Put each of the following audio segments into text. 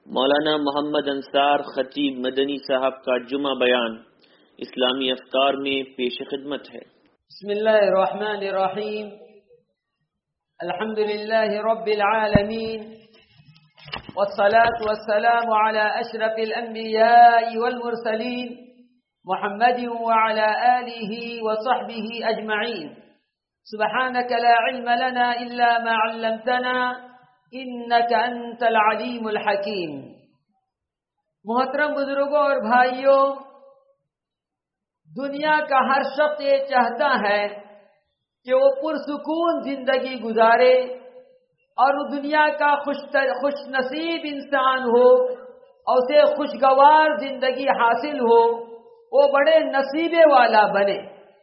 مولانا محمد انصار خطیب مدنی صاحب کا جمعہ بیان اسلامی افکار میں پیش خدمت ہے۔ بسم اللہ الرحمن الرحیم، الحمد للہ رب العالمین، والصلاة والسلام على اشرف الانبیاء والمرسلین محمد وعلى آلہ وصحبہ اجمعین۔ سبحانک لا علم لنا الا ما علمتنا انک انت العلیم الحکیم۔ محترم بزرگوں اور بھائیوں، دنیا کا ہر شخص یہ چاہتا ہے کہ وہ پرسکون زندگی گزارے اور وہ دنیا کا خوش نصیب انسان ہو اور اسے خوشگوار زندگی حاصل ہو، وہ بڑے نصیبے والا بنے۔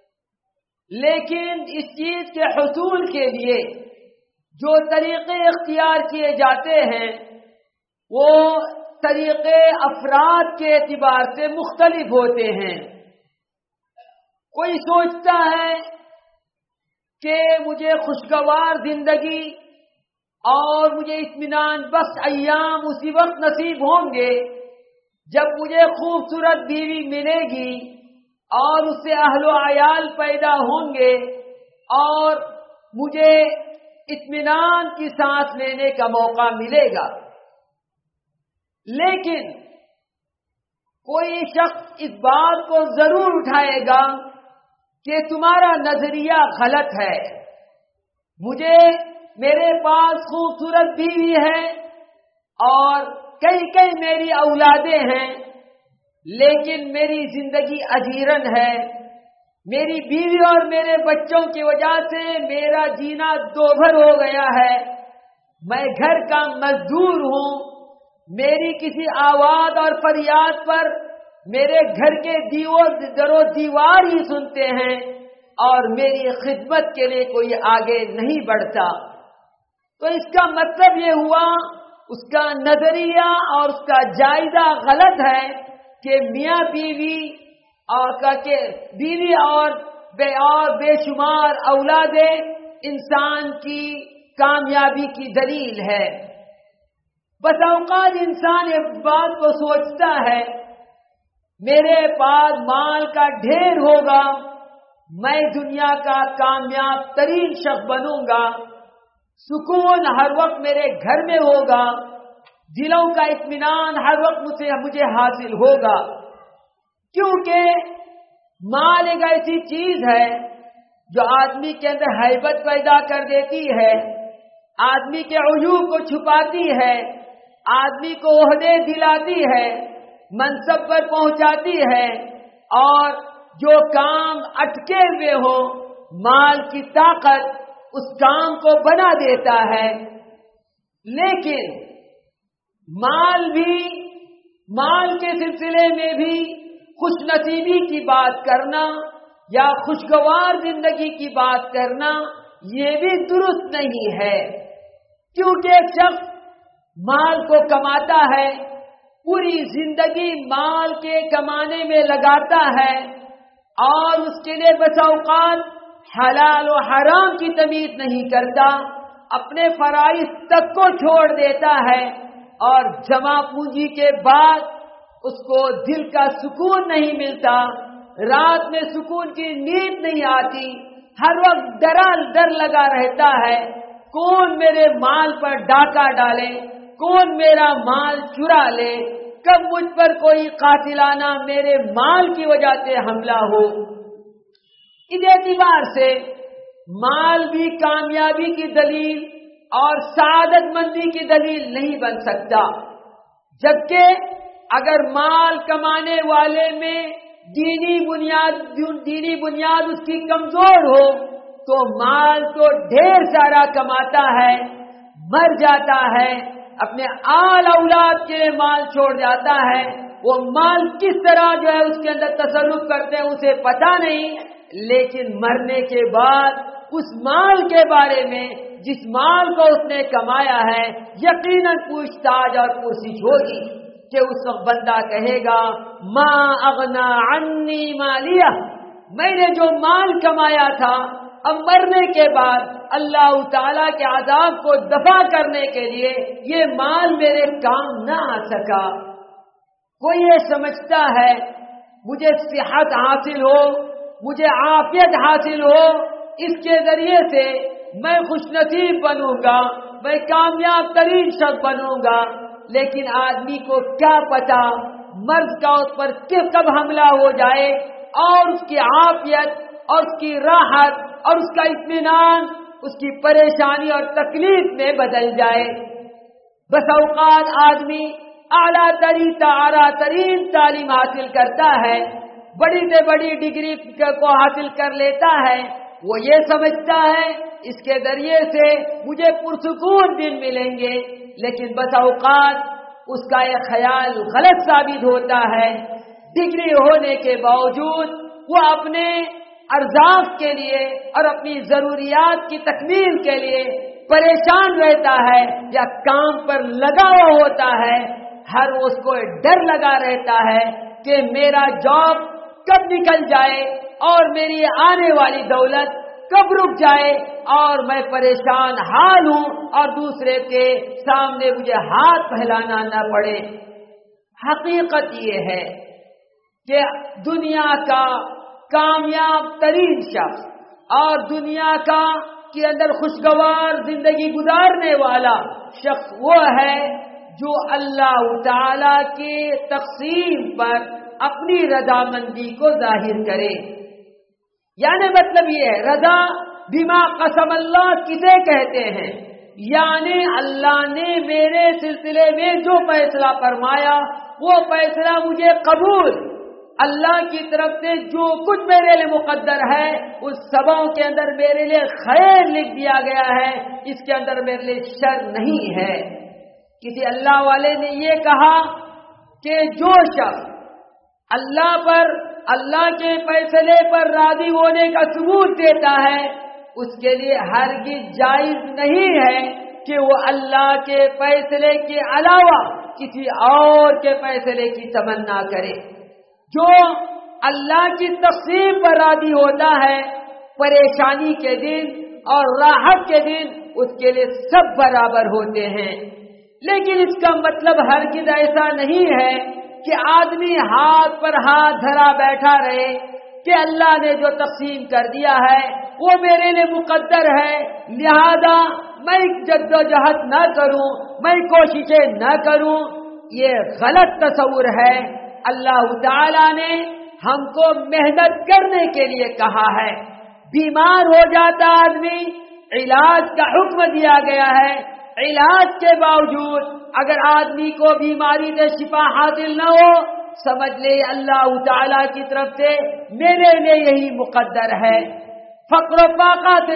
لیکن اس چیز کے حصول کے لیے جو طریقے اختیار کیے جاتے ہیں وہ طریقے افراد کے اعتبار سے مختلف ہوتے ہیں۔ کوئی سوچتا ہے کہ مجھے خوشگوار زندگی اور مجھے اطمینان بخش ایام اسی وقت نصیب ہوں گے جب مجھے خوبصورت بیوی ملے گی اور اس سے اہل و عیال پیدا ہوں گے اور مجھے اطمینان کی سانس لینے کا موقع ملے گا۔ لیکن کوئی شخص اس بات کو ضرور اٹھائے گا کہ تمہارا نظریہ غلط ہے۔ میرے پاس خوبصورت بیوی ہے اور کئی میری اولادیں ہیں، لیکن میری زندگی اجیرن ہے۔ میری بیوی اور میرے بچوں کی وجہ سے میرا جینا دوبھر ہو گیا ہے۔ میں گھر کا مزدور ہوں، میری کسی آواز اور فریاد پر میرے گھر کے در و دیوار ہی سنتے ہیں اور میری خدمت کے لیے کوئی آگے نہیں بڑھتا۔ تو اس کا مطلب یہ ہوا اس کا نظریہ اور اس کا جائزہ غلط ہے کہ میاں بیوی اور بے شمار اولادیں انسان کی کامیابی کی دلیل ہے۔ بس اوقات انسان ایک بات کو سوچتا ہے میرے پاس مال کا ڈھیر ہوگا، میں دنیا کا کامیاب ترین شخص بنوں گا، سکون ہر وقت میرے گھر میں ہوگا، دلوں کا اطمینان ہر وقت مجھے حاصل ہوگا۔ کیونکہ مال ایک ایسی چیز ہے جو آدمی کے اندر ہیبت پیدا کر دیتی ہے، آدمی کے عیوب کو چھپاتی ہے، آدمی کو عہدے دلاتی ہے، منصب پر پہنچاتی ہے، اور جو کام اٹکے ہوئے ہو مال کی طاقت اس کام کو بنا دیتا ہے۔ لیکن مال کے سلسلے میں بھی خوش نصیبی کی بات کرنا یا خوشگوار زندگی کی بات کرنا یہ بھی درست نہیں ہے، کیونکہ ایک شخص مال کو کماتا ہے، پوری زندگی مال کے کمانے میں لگاتا ہے اور اس کے لیے بس اوقات حلال و حرام کی تمیز نہیں کرتا، اپنے فرائض تک کو چھوڑ دیتا ہے، اور جمع پونجی کے بعد اس کو دل کا سکون نہیں ملتا، رات میں سکون کی نیند نہیں آتی، ہر وقت ڈر لگا رہتا ہے کون میرے مال پر ڈاکہ ڈالے، کون میرا مال چرا لے، کب مجھ پر کوئی قاتلانہ میرے مال کی وجہ سے حملہ ہو۔ اس اعتبار سے مال بھی کامیابی کی دلیل اور سعادت مندی کی دلیل نہیں بن سکتا، جبکہ اگر مال کمانے والے میں دینی بنیاد اس کی کمزور ہو تو مال تو ڈھیر سارا کماتا ہے، مر جاتا ہے، اپنے آل اولاد کے لیے مال چھوڑ جاتا ہے، وہ مال کس طرح جو ہے اس کے اندر تصرف کرتے ہیں اسے پتا نہیں، لیکن مرنے کے بعد اس مال کے بارے میں جس مال کو اس نے کمایا ہے یقیناً پوچھ تاچھ اور پرسش ہوگی کہ اس وقت بندہ کہے گا ما اغنا عنی مالیہ، میں نے جو مال کمایا تھا اب مرنے کے بعد اللہ تعالیٰ کے عذاب کو دفع کرنے کے لیے یہ مال میرے کام نہ آ سکا۔ کوئی یہ سمجھتا ہے مجھے صحت حاصل ہو، مجھے عافیت حاصل ہو، اس کے ذریعے سے میں خوش نصیب بنوں گا، میں کامیاب ترین شخص بنوں گا۔ لیکن آدمی کو کیا پتا مرض کا اس پر کب حملہ ہو جائے اور اس کی عافیت اور اس کی راحت اور اس کا اطمینان اس کی پریشانی اور تکلیف میں بدل جائے۔ بس اوقات آدمی اعلیٰ ترین تعلیم حاصل کرتا ہے، بڑی سے بڑی ڈگری کو حاصل کر لیتا ہے، وہ یہ سمجھتا ہے اس کے ذریعے سے مجھے پرسکون دن ملیں گے، لیکن بس اوقات اس کا یہ خیال غلط ثابت ہوتا ہے۔ ڈگری ہونے کے باوجود وہ اپنے ارزاق کے لیے اور اپنی ضروریات کی تکمیل کے لیے پریشان رہتا ہے یا کام پر لگا ہوا ہوتا ہے۔ ہر اس کو ڈر لگا رہتا ہے کہ میرا جاب کب نکل جائے اور میری آنے والی دولت کب رک جائے اور میں پریشان حال ہوں اور دوسرے کے سامنے مجھے ہاتھ پھیلانا نہ پڑے۔ حقیقت یہ ہے کہ دنیا کا کامیاب ترین شخص اور دنیا کا کے اندر خوشگوار زندگی گزارنے والا شخص وہ ہے جو اللہ تعالی کے تقسیم پر اپنی رضامندی کو ظاہر کرے۔ یعنی مطلب یہ ہے رضا بما قسم اللہ کسے کہتے ہیں؟ یعنی اللہ نے میرے سلسلے میں جو فیصلہ فرمایا وہ فیصلہ مجھے قبول، اللہ کی طرف سے جو کچھ میرے لیے مقدر ہے اس سبوں کے اندر میرے لیے خیر لکھ دیا گیا ہے، اس کے اندر میرے لیے شر نہیں ہے۔ کسی اللہ والے نے یہ کہا کہ جو شخص اللہ پر اللہ کے فیصلے پر راضی ہونے کا ثبوت دیتا ہے اس کے لیے ہرگز جائز نہیں ہے کہ وہ اللہ کے فیصلے کے علاوہ کسی اور کے فیصلے کی تمنا کرے۔ جو اللہ کی تقسیم پر راضی ہوتا ہے پریشانی کے دن اور راحت کے دن اس کے لیے سب برابر ہوتے ہیں۔ لیکن اس کا مطلب ہرگز ایسا نہیں ہے کہ آدمی ہاتھ پر ہاتھ دھرا بیٹھا رہے کہ اللہ نے جو تقسیم کر دیا ہے وہ میرے لیے مقدر ہے، لہذا میں جدوجہد نہ کروں، میں کوششیں نہ کروں۔ یہ غلط تصور ہے۔ اللہ تعالی نے ہم کو محنت کرنے کے لیے کہا ہے۔ بیمار ہو جاتا آدمی، علاج کا حکم دیا گیا ہے، علاج کے باوجود اگر آدمی کو بیماری سے شفا حاصل نہ ہو سمجھ لے اللہ تعالی کی طرف سے میرے لیے یہی مقدر ہے۔ فقر و فاقہ سے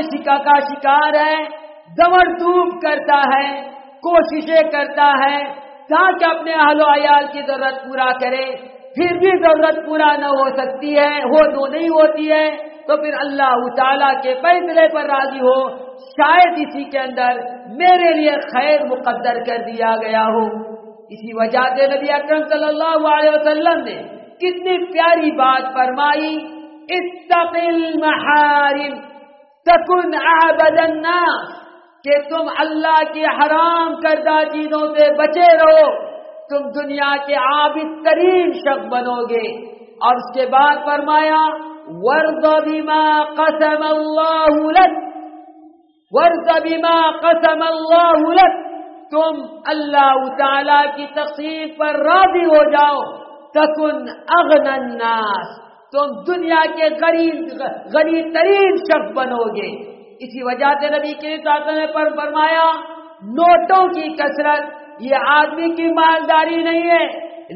شکار ہے، دوڑ دھوپ کرتا ہے، کوششیں کرتا ہے تاکہ اپنے اہل و عیال کی ضرورت پورا کرے، پھر بھی ضرورت پورا نہ ہو سکتی ہے، نہیں ہوتی ہے تو پھر اللہ تعالیٰ کے فیصلے پر راضی ہو، شاید اسی کے اندر میرے لیے خیر مقدر کر دیا گیا ہو۔ اسی وجہ سے نبی اکرم صلی اللہ علیہ وسلم نے کتنی پیاری بات فرمائی، اتق المحارم تکن اعبد الناس، کہ تم اللہ کی حرام کردہ چیزوں سے بچے رہو، تم دنیا کے عابد ترین شخص بنو گے۔ اور اس کے بعد فرمایا وَارْضَ بِمَا قَسَمَ اللَّهُ لَكَ، وَارْضَ بِمَا قَسَمَ اللَّهُ لَكَ، تم اللہ تعالی کی تقسیم پر راضی ہو جاؤ، تَكُنْ أَغْنَى النَّاسِ، تم دنیا کے غنی ترین شخص بنو گے۔ اسی وجہ سے نبی کے ساتھ نے فرمایا نوٹوں کی کثرت یہ آدمی کی مالداری نہیں ہے،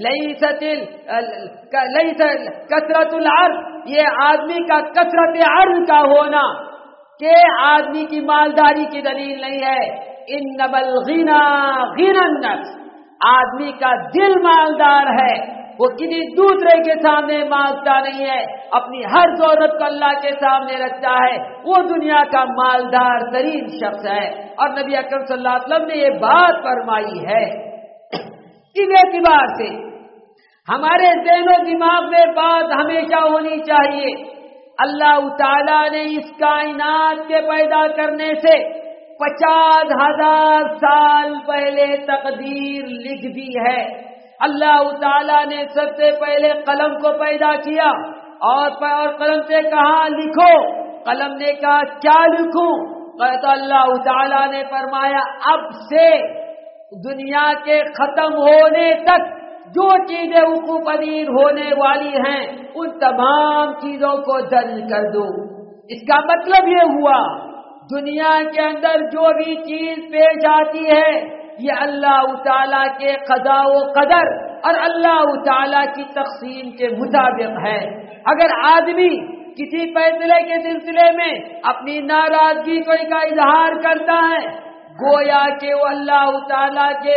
کثرت العرض، یہ آدمی کا کثرت عرض کا ہونا کہ آدمی کی مالداری کی دلیل نہیں ہے۔ انما الغنى غنى النفس، آدمی کا دل مالدار ہے، وہ کسی دوسرے کے سامنے مانگتا نہیں ہے، اپنی ہر ضرورت کو اللہ کے سامنے رکھتا ہے، وہ دنیا کا مالدار ترین شخص ہے۔ اور نبی اکرم صلی اللہ علیہ وسلم نے یہ بات فرمائی ہے۔ اس اعتبار سے ہمارے ذہن و دماغ میں بات ہمیشہ ہونی چاہیے، اللہ تعالیٰ نے اس کائنات کے پیدا کرنے سے 50,000 سال پہلے تقدیر لکھ دی ہے۔ اللہ تعالیٰ نے سب سے پہلے قلم کو پیدا کیا اور قلم سے کہا لکھو۔ قلم نے کہا کیا لکھوں؟ تو اللہ تعالیٰ نے فرمایا اب سے دنیا کے ختم ہونے تک جو چیزیں وقوع پذیر ہونے والی ہیں ان تمام چیزوں کو درج کر دو۔ اس کا مطلب یہ ہوا دنیا کے اندر جو بھی چیز پیش آتی ہے یہ اللہ تعالیٰ کے قضاء و قدر اور اللہ تعالیٰ کی تقسیم کے مطابق ہے۔ اگر آدمی کسی فیصلے کے سلسلے میں اپنی ناراضگی کا اظہار کرتا ہے گویا کہ وہ اللہ تعالیٰ کے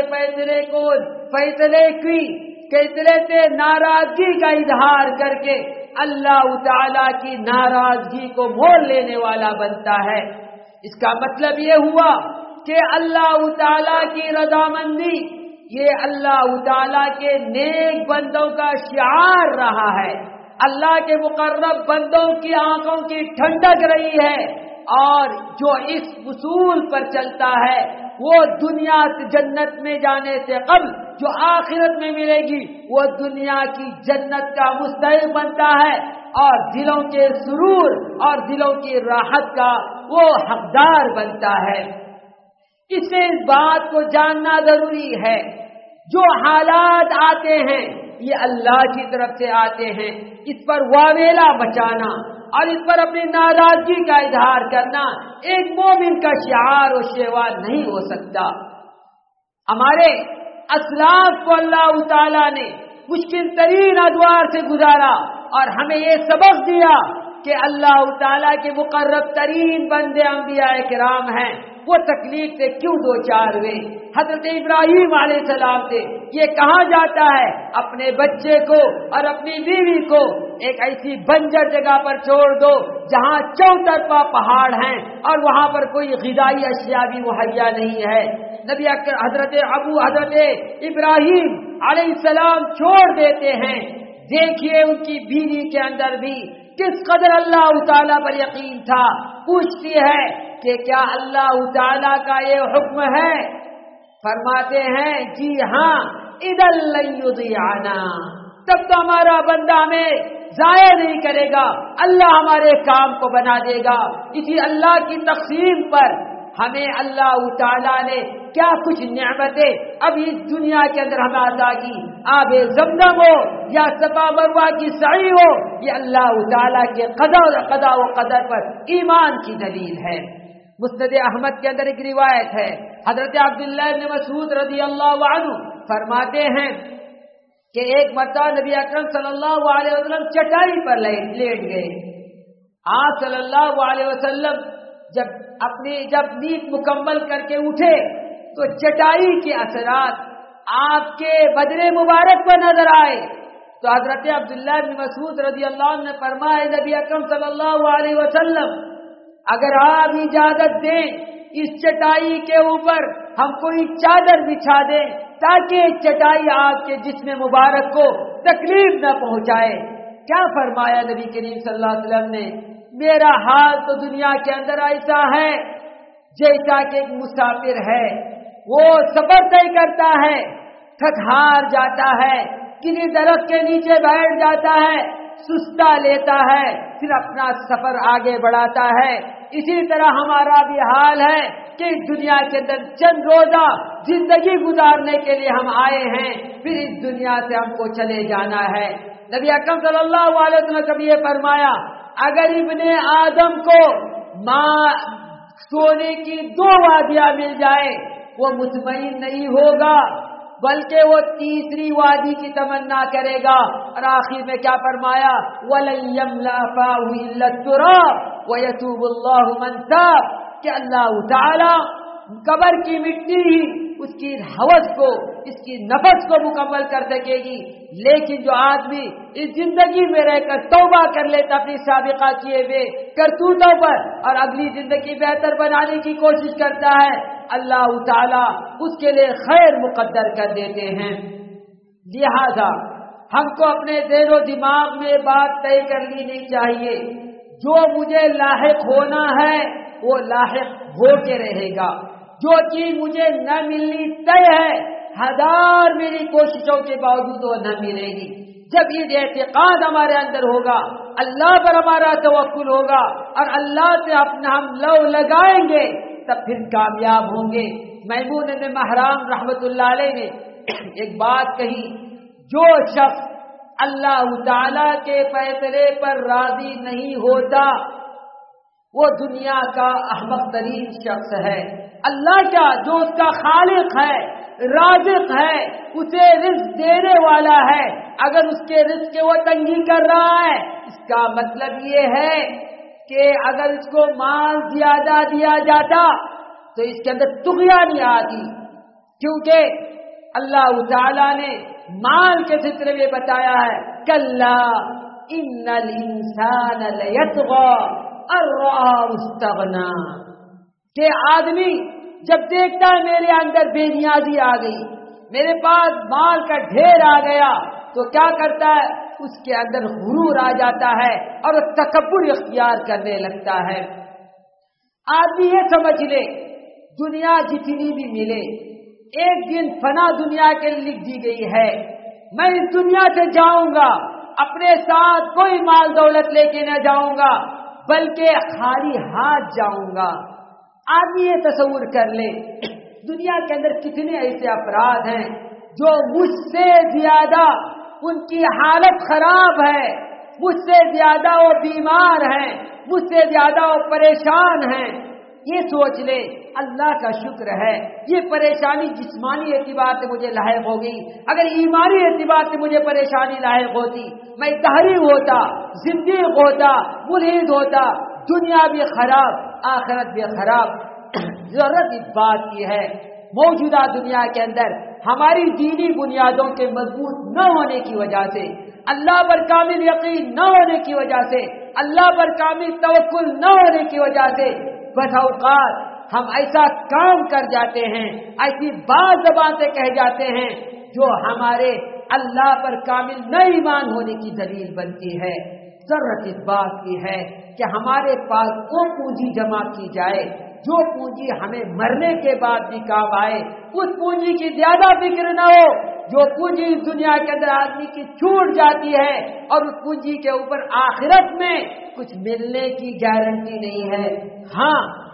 فیصلے سے ناراضگی کا اظہار کر کے اللہ تعالیٰ کی ناراضگی کو مول لینے والا بنتا ہے۔ اس کا مطلب یہ ہوا کہ اللہ تعالیٰ کی رضامندی یہ اللہ تعالیٰ کے نیک بندوں کا شعار رہا ہے۔ اللہ کے مقرب بندوں کی آنکھوں کی ٹھنڈک رہی ہے اور جو اس اصول پر چلتا ہے وہ دنیا سے جنت میں جانے سے قبل جو آخرت میں ملے گی وہ دنیا کی جنت کا مستحق بنتا ہے اور دلوں کے سرور اور دلوں کی راحت کا وہ حقدار بنتا ہے۔ اس سے اس بات کو جاننا ضروری ہے جو حالات آتے ہیں یہ اللہ کی طرف سے آتے ہیں، اس پر واویلا بچانا اور اس پر اپنی ناراضگی کا اظہار کرنا ایک مومن کا شعار و شیوار نہیں ہو سکتا۔ ہمارے اسلاف کو اللہ تعالیٰ نے مشکل ترین ادوار سے گزارا اور ہمیں یہ سبق دیا کہ اللہ تعالیٰ کے مقرب ترین بندے انبیاء کرام ہیں، وہ تکلیف سے کیوں دو چار ہوئے۔ حضرت ابراہیم علیہ السلام سے یہ کہا جاتا ہے اپنے بچے کو اور اپنی بیوی کو ایک ایسی بنجر جگہ پر چھوڑ دو جہاں چوطرفہ پہاڑ ہیں اور وہاں پر کوئی غذائی اشیاء بھی مہیا نہیں ہے۔ نبی حضرت ابراہیم علیہ السلام چھوڑ دیتے ہیں۔ دیکھیے ان کی بیوی کے اندر بھی کس قدر اللہ تعالیٰ پر یقین تھا۔ پوچھتی ہے کہ کیا اللہ تعالیٰ کا یہ حکم ہے؟ فرماتے ہیں جی ہاں، اذا لن یضیعنا، تب تو ہمارا بندہ ہمیں ضائع نہیں کرے گا، اللہ ہمارے کام کو بنا دے گا۔ اسی اللہ کی تقسیم پر ہمیں اللہ تعالیٰ نے کیا کچھ نعمتیں اب اس دنیا کے اندر ہمیں عطا کی، آب زمزم ہو یا صفا مروہ کی سعی ہو، یہ اللہ تعالیٰ کے قضاء و قدر پر ایمان کی دلیل ہے۔ مسند احمد کے اندر ایک روایت ہے، حضرت عبداللہ بن مسعود رضی اللہ عنہ فرماتے ہیں کہ ایک مرتبہ نبی اکرم صلی اللہ علیہ وسلم چٹائی پر لیٹ گئے۔ آپ صلی اللہ علیہ وسلم جب نیند مکمل کر کے اٹھے تو چٹائی کے اثرات آپ کے بدن مبارک پر نظر آئے تو حضرت عبداللہ بن مسعود رضی اللہ عنہ نے فرمایا نبی اکرم صلی اللہ علیہ وسلم اگر آپ اجازت دیں اس چٹائی کے اوپر ہم کوئی چادر بچھا دیں تاکہ چٹائی آپ کے جسم مبارک کو تکلیف نہ پہنچائے۔ کیا فرمایا نبی کریم صلی اللہ علیہ وسلم نے؟ میرا حال تو دنیا کے اندر ایسا ہے جیسا کہ ایک مسافر ہے، وہ سفر طے کرتا ہے، تھک ہار جاتا ہے، کسی درخت کے نیچے بیٹھ جاتا ہے، سستا لیتا ہے، پھر اپنا سفر آگے بڑھاتا ہے۔ اسی طرح ہمارا بھی حال ہے کہ اس دنیا کے اندر چند روزہ زندگی گزارنے کے لیے ہم آئے ہیں، پھر اس دنیا سے ہم کو چلے جانا ہے۔ نبی اکرم صلی اللہ علیہ وسلم نے کبھی یہ فرمایا اگر ابن آدم کو سونے کی 2 وادیاں مل جائے وہ مطمئن نہیں ہوگا بلکہ وہ تیسری وادی کی تمنا کرے گا۔ اور آخر میں کیا فرمایا؟ وَلَن يَمْلَأَ فَاهُ إِلَّا التُّرَابُ وَيَتُوبُ اللَّهُ مَن تَابَ، کہ اللہ تعالی قبر کی مٹی ہی اس کی ہوس کو، اس کی نفس کو مکمل کر سکے گی، لیکن جو آدمی اس زندگی میں رہ کر توبہ کر لیتا اپنی سابقہ کیے ہوئے کرتوتوں پر اور اگلی زندگی بہتر بنانے کی کوشش کرتا ہے، اللہ تعالیٰ اس کے لیے خیر مقدر کر دیتے ہیں۔ لہذا ہم کو اپنے ذہن و دماغ میں بات طے کر لینی چاہیے، جو مجھے لاحق ہونا ہے وہ لاحق ہو کے رہے گا، جو چیز مجھے نہ ملنی طے ہے، ہزار میری کوششوں کے باوجود وہ نہ ملے گی۔ جب یہ اعتقاد ہمارے اندر ہوگا، اللہ پر ہمارا توکل ہوگا اور اللہ سے اپنا ہم لو لگائیں گے، تب پھر کامیاب ہوں گے۔ میمون بن مہران رحمت اللہ علیہ نے ایک بات کہی، جو شخص اللہ تعالی کے فیصلے پر راضی نہیں ہوتا وہ دنیا کا احمق ترین شخص ہے۔ اللہ کا جو اس کا خالق ہے، رازق ہے، اسے رزق دینے والا ہے، اگر اس کے رزق کے وہ تنگی کر رہا ہے، اس کا مطلب یہ ہے کہ اگر اس کو مال زیادہ دیا جاتا تو اس کے اندر طغیانی آتی، کیونکہ اللہ تعالی نے مال کے سلسلے میں بتایا ہے، کلا ان الانسان لیطغی ان رآہ استغنی، کہ آدمی جب دیکھتا ہے میرے اندر بے نیازی آ گئی، میرے پاس مال کا ڈھیر آ گیا، تو کیا کرتا ہے، اس کے اندر غرور آ جاتا ہے اور وہ تکبر اختیار کرنے لگتا ہے۔ آدمی یہ سمجھ لے دنیا جتنی بھی ملے ایک دن فنا دنیا کے لیے لکھ دی گئی ہے، میں اس دنیا سے جاؤں گا، اپنے ساتھ کوئی مال دولت لے کے نہ جاؤں گا بلکہ خالی ہاتھ جاؤں گا۔ آدمی یہ تصور کر لے دنیا کے اندر کتنے ایسے افراد ہیں جو مجھ سے زیادہ ان کی حالت خراب ہے، مجھ سے زیادہ وہ بیمار ہیں، مجھ سے زیادہ وہ پریشان ہیں۔ یہ سوچ لے اللہ کا شکر ہے یہ پریشانی جسمانی اعتبار سے مجھے لاحق ہوگی، اگر ایمانی اعتبار سے مجھے پریشانی لاحق ہوتی میں دہری ہوتا، زندگی ہوتا، ملحد ہوتا، دنیا بھی خراب آخرت بھی خراب۔ ضرورت اس بات کی ہے موجودہ دنیا کے اندر ہماری دینی بنیادوں کے مضبوط نہ ہونے کی وجہ سے، اللہ پر کامل یقین نہ ہونے کی وجہ سے، اللہ پر کامل توکل نہ ہونے کی وجہ سے بس اوقات ہم ایسا کام کر جاتے ہیں، ایسی بات زبان سے کہہ جاتے ہیں جو ہمارے اللہ پر کامل نہ ایمان ہونے کی دلیل بنتی ہے۔ ضرورت اس بات کی ہے کہ ہمارے پاس وہ پونجی جمع کی جائے جو پونجی ہمیں مرنے کے بعد بھی کام آئے، اس پونجی کی زیادہ فکر نہ ہو جو پونجی اس دنیا کے اندر آدمی کی چھوٹ جاتی ہے اور اس پونجی کے اوپر آخرت میں کچھ ملنے کی گارنٹی نہیں ہے۔ ہاں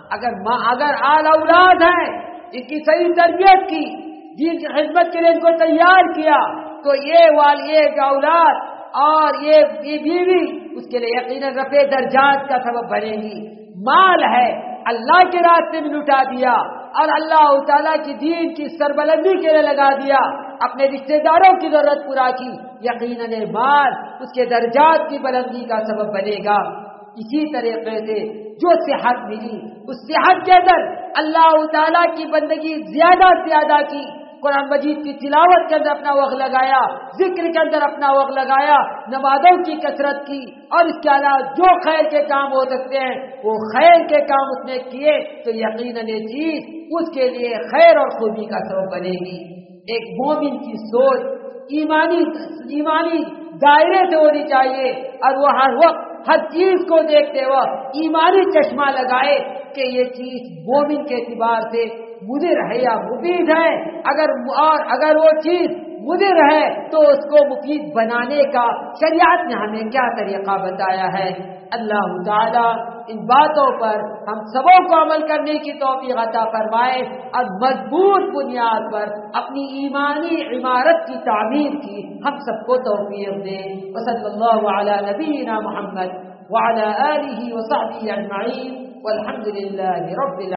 اگر آل اولاد ہیں، ان کی صحیح تربیت کی، جن کی خدمت کے لیے ان کو تیار کیا، تو یہ اولاد اور یہ بیوی اس کے لیے یقیناً رفع درجات کا سبب بنے گی۔ مال ہے اللہ کے راستے میں لٹا دیا اور اللہ تعالیٰ کی دین کی سربلندی کے لیے لگا دیا، اپنے رشتہ داروں کی ضرورت پورا کی، یقیناً مال اس کے درجات کی بلندی کا سبب بنے گا۔ اسی طریقے سے جو صحت ملی اس صحت کے اندر اللہ تعالیٰ کی بندگی زیادہ سے زیادہ کی، قرآن مجید کی تلاوت کے اندر اپنا وقت لگایا، ذکر کے اندر اپنا وقت لگایا، نمازوں کی کثرت کی، اور اس کے علاوہ جو خیر کے کام ہو سکتے ہیں وہ خیر کے کام اس نے کیے، تو یقیناً یہ چیز اس کے لیے خیر اور خوبی کا سبب بنے گی۔ ایک مومن کی سوچ ایمانی دائرے سے ہونی چاہیے اور وہ ہر وقت ہر چیز کو دیکھتے ہوئے ایمانی چشمہ لگائے کہ یہ چیز مومن کے اعتبار سے مضر ہے یا مفید ہے، اگر وہ چیز مضر ہے تو اس کو مفید بنانے کا شریعت نے ہمیں کیا طریقہ بتایا ہے۔ اللہ تعالی ان باتوں پر ہم سبوں کو عمل کرنے کی توفیق عطا فرمائے اور مضبوط بنیاد پر اپنی ایمانی عمارت کی تعمیر کی ہم سب کو توفیق دے۔ وصلی اللہ علی نبینا محمد وعلی آلہ وصحبہ اجمعین والحمد للہ رب العالمین۔